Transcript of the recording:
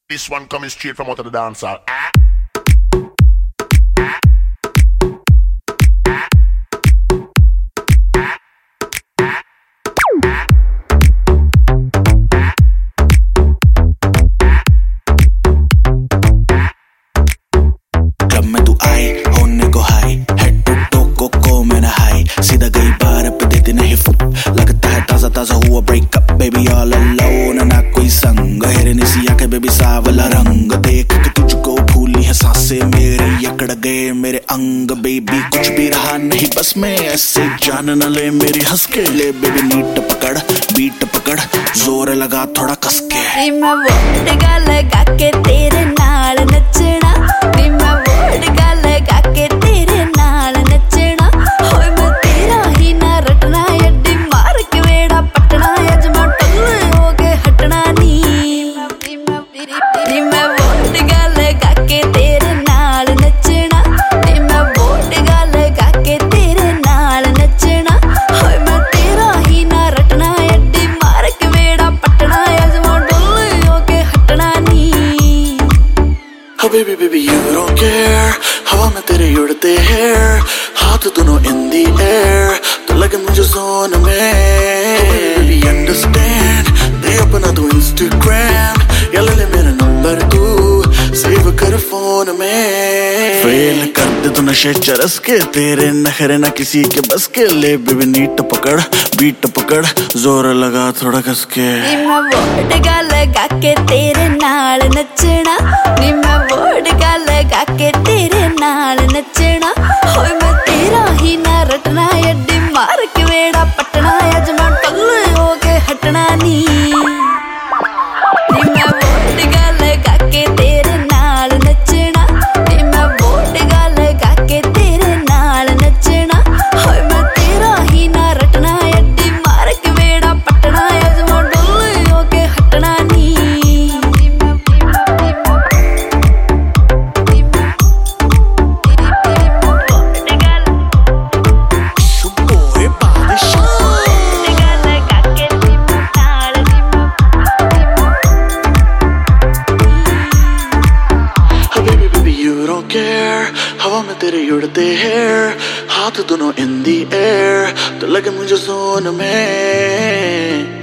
This one coming straight from out of the dancehall. Club में तू आई होने को हाई हेड टू टो को मैं ना हाई सीधा गई बार पे देती नहीं फुट लगता है ताजा ताजा हुआ ब्रेकअप बेबी ऑल अलोन ना कोई संग हेरे निसी आंखें बेबी सावला रंग देख के तुझको फूली है सांसें मेरे यकड़ गए मेरे अंग बेबी कुछ भी रहा नहीं बस मैं ऐसे जान न ले मेरी हंस के ले बेबी नीट पकड़ बीट पकड़ जोर लगा थोड़ा कस के मैं वोट लगा के तेरे नाल नचना मैं वोट लगा के तेरे नाल नचना होए मैं तेरा ही ना रटना अड्डी मार के वेड़ा पटना अजमा टल्ले हो गए हटना नी मैं वोट लगा के तेरे नाल नचना मैं वोट लगा के तेरे नाल नचना होए मैं तेरा ही ना रटना अड्डी मार के वेड़ा पटना अजमा टल्ले हो गए हटना नी Oh baby baby you don't care हवा में तेरे उड़ते हैं हाथ दोनों in the air तो लगे मुझे जोन में Oh baby understand दे अपना तू Instagram या ले ले मेरा नंबर तू सेव कर फोन में फेल कर दे तू नशे चरस के तेरे नखरे ना किसी के बस के ले बेबी नीट पकड़ बीट पकड़ जोर लगा थोड़ा कस के मैं वोट लगा के तेरे नाल नचना मैं वोट लगा के तेरे नाल नचना होए मैं तेरा ही ना रटना अड्डी मार के वेड़ा पटना अजमा टल्ले हो गए हटना नी मैं वोट लगा के तेरे नाल नचना मैं वोट लगा के तेरे नाल नचना होए मैं तेरा ही ना रटना अड्डी मार के वेड़ा पटना अजमा टल्ले हो गए हटना नी हवा में तेरे उड़ते हैं हाथ दोनों in the air तो लगे मुझे जोन में